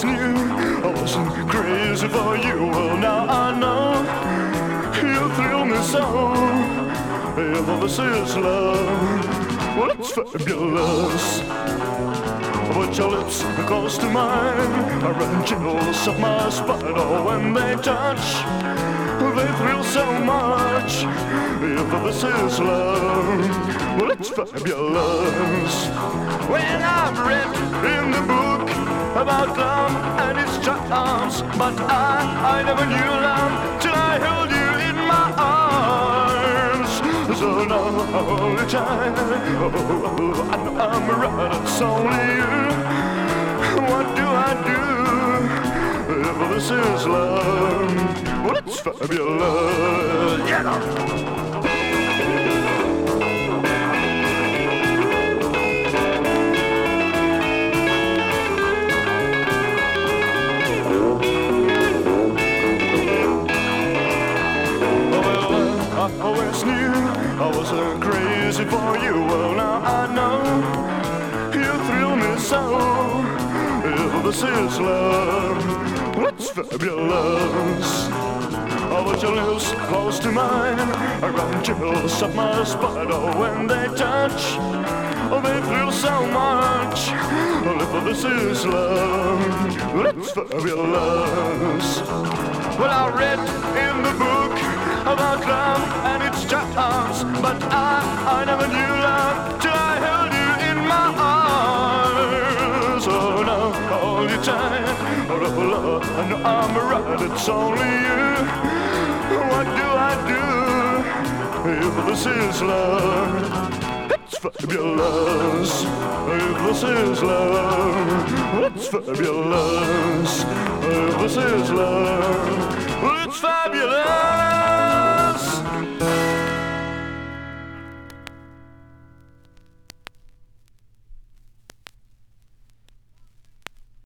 always knew I wasn't crazy for you. Well, now I know you thrill me so. If all this is love, well, it's fabulous. Put your lips close to mine, I run chills up my spine. Oh, when they touch, they thrill so much. If this is love, well, it's fabulous. When I've read in the book about love and its charms, but I never knew love till I held you in my arms. So now all the time, oh, I know I'm right, it's only you. What do I do if this is love? Well, it's fabulous. Yeah. I always knew I wasn't crazy for you. Well, now I know you thrill me so. If this is love, well, it's fabulous. Oh, but your lips close to mine, I run chills up my spine. Oh, when they touch, oh, they thrill so much. Well, if this is love, well, it's fabulous. Well, I read in the book about love and its charms, but I never knew love till I held you in my arms. Oh, now all the time, oh, love, I know I'm right, it's only you. What do I do if this is love? It's fabulous. If this is love, it's fabulous. If this is love, it's fabulous.